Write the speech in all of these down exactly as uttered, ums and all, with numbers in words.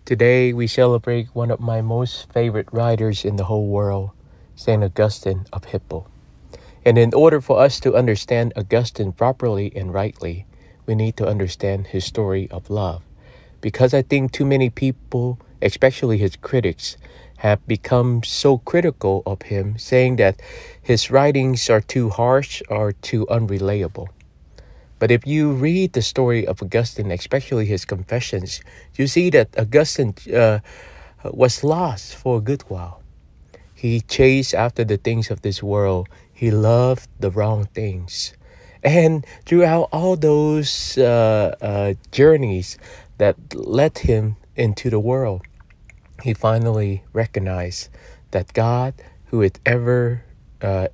Today we celebrate one of my most favorite writers in the whole world, Saint Augustine of Hippo. And in order for us to understand Augustine properly and rightly, we need to understand his story of love. Because I think too many people, especially his critics, have become so critical of him, saying that his writings are too harsh or too unrelatable. But if you read the story of Augustine, especially his Confessions, you see that Augustine uh, was lost for a good while. He chased after the things of this world. He loved the wrong things. And throughout all those uh, uh, journeys that led him into the world, he finally recognized that God, who is ever, uh,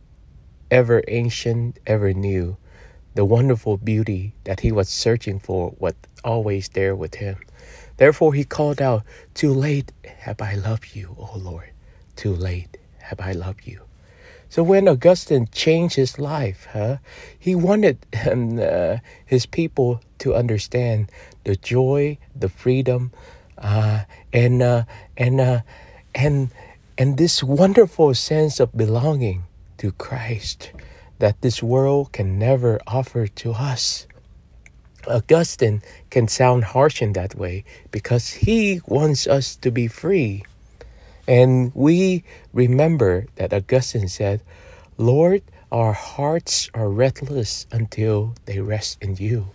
ever ancient, ever new, the wonderful beauty that he was searching for was always there with him. Therefore, he called out, "Too late have I loved you, O Lord. Too late have I loved you." So when Augustine changed his life, huh, he wanted um, uh, his people to understand the joy, the freedom, uh, and uh, and uh, and and this wonderful sense of belonging to Christ that this world can never offer to us. Augustine can sound harsh in that way because he wants us to be free. And we remember that Augustine said, "Lord, our hearts are restless until they rest in you."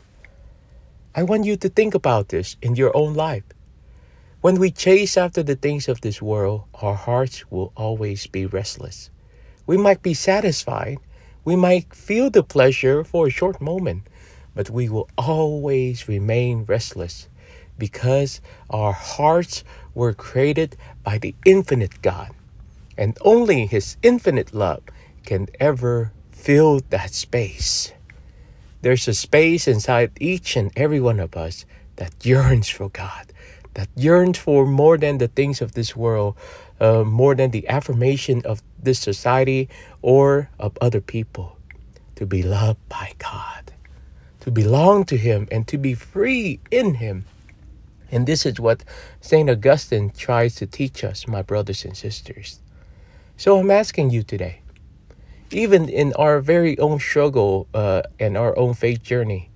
I want you to think about this in your own life. When we chase after the things of this world, our hearts will always be restless. We might be satisfied. We might feel the pleasure for a short moment, but we will always remain restless because our hearts were created by the infinite God, and only His infinite love can ever fill that space. There's a space inside each and every one of us that yearns for God, that yearns for more than the things of this world, uh, more than the affirmation of this society or of other people, to be loved by God, to belong to Him, and to be free in Him. And this is what Saint Augustine tries to teach us, my brothers and sisters. So I'm asking you today, even in our very own struggle uh, and our own faith journey,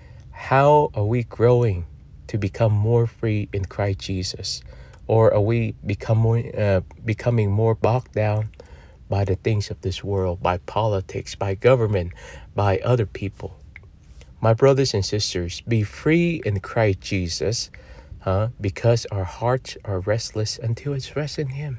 how are we growing to become more free in Christ Jesus? Or are we become more, uh, becoming more bogged down by the things of this world, by politics, by government, by other people? My brothers and sisters, be free in Christ Jesus, huh? Because our hearts are restless until it's rest in Him.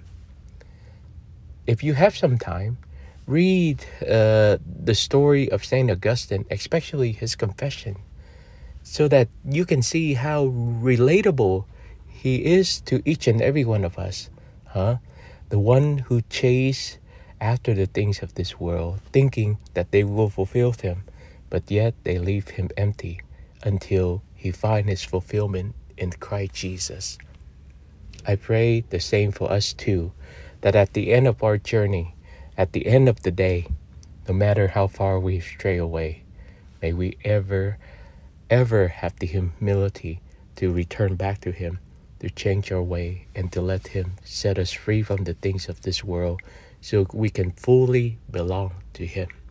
If you have some time, read uh, the story of Saint Augustine, especially his Confession, so that you can see how relatable he is to each and every one of us, huh? The one who chase after the things of this world, thinking that they will fulfill him, but yet they leave him empty until he finds his fulfillment in Christ Jesus. I pray the same for us too, that at the end of our journey, at the end of the day, no matter how far we stray away, may we ever ever have the humility to return back to Him, to change our way, and to let Him set us free from the things of this world so we can fully belong to Him.